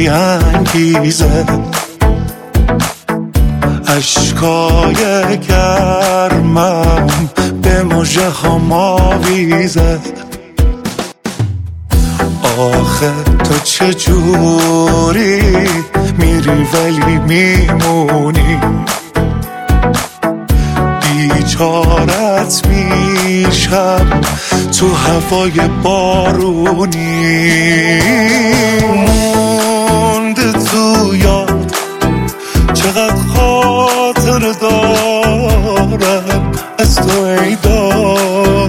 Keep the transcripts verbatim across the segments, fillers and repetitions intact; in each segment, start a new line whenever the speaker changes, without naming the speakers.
بی انگیزه، اشکای گرمم به مژه هم آویزه. آخه تو چجوری میری ولی میمونی، بیچارت میشم تو هوای بارونی. مونده تو یاد چقدر خاطر دارم از تو ای داد،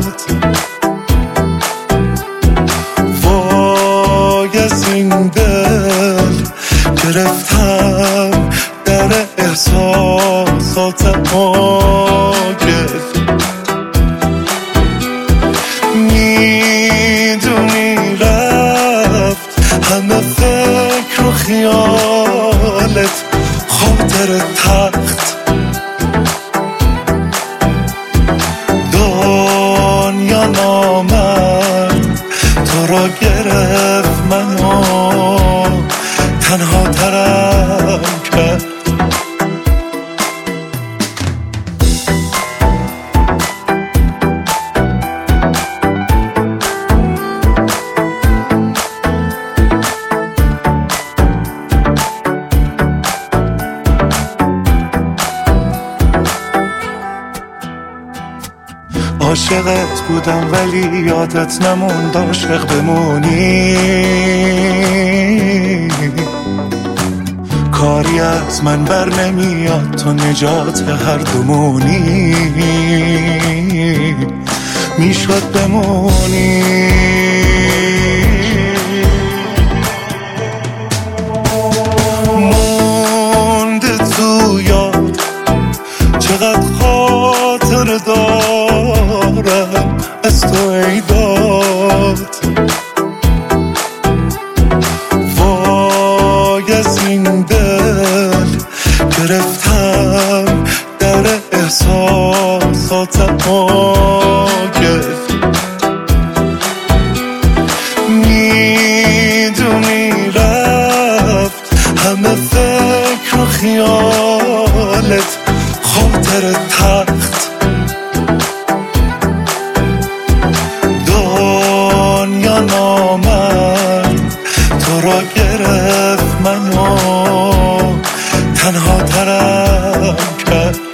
وای از این دل گرفتم در احساسات آگه. میدونی رفت همه فکر و خیالت خاطر تخت، دنیا نامد تو را گرفت منو تنها ترم کرد. عاشقت بودم ولی یادت نموند عاشق بمونی، کاری از من بر نمیاد تو نجات هر دومونی، میشد بمونی. مونده تو یاد چقدر خاطر دارم از تو ای داد، وای از این دل گرفتم در احساسات آگه. میدونی رفت همه فکر و خیالت خاطر تخت، دنیا نامد تو را گرفت منو تنها ترم کرد.